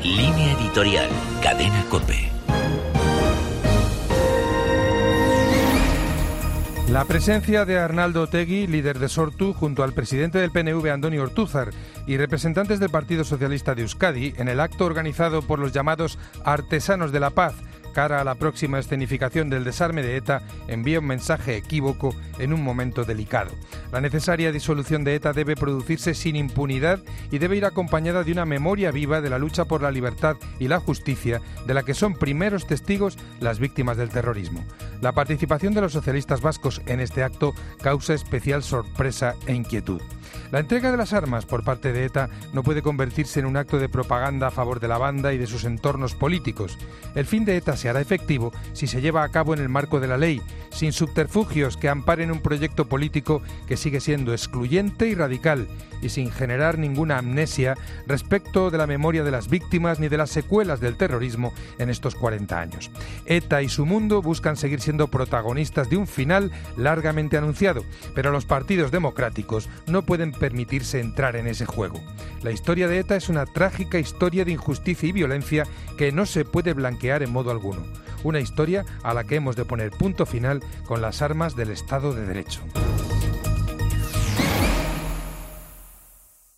Línea editorial, Cadena COPE. La presencia de Arnaldo Otegi, líder de Sortu, junto al presidente del PNV, Andoni Ortúzar, y representantes del Partido Socialista de Euskadi, en el acto organizado por los llamados Artesanos de la Paz, cara a la próxima escenificación del desarme de ETA, envía un mensaje equívoco en un momento delicado. La necesaria disolución de ETA debe producirse sin impunidad y debe ir acompañada de una memoria viva de la lucha por la libertad y la justicia, de la que son primeros testigos las víctimas del terrorismo. La participación de los socialistas vascos en este acto causa especial sorpresa e inquietud. La entrega de las armas por parte de ETA no puede convertirse en un acto de propaganda a favor de la banda y de sus entornos políticos. El fin de ETA se hará efectivo si se lleva a cabo en el marco de la ley, sin subterfugios que amparen un proyecto político que sigue siendo excluyente y radical, y sin generar ninguna amnesia respecto de la memoria de las víctimas ni de las secuelas del terrorismo en estos 40 años. ETA y su mundo buscan seguir siendo protagonistas de un final largamente anunciado, pero los partidos democráticos no pueden permitirse entrar en ese juego. La historia de ETA es una trágica historia de injusticia y violencia que no se puede blanquear en modo alguno. Una historia a la que hemos de poner punto final con las armas del Estado de Derecho.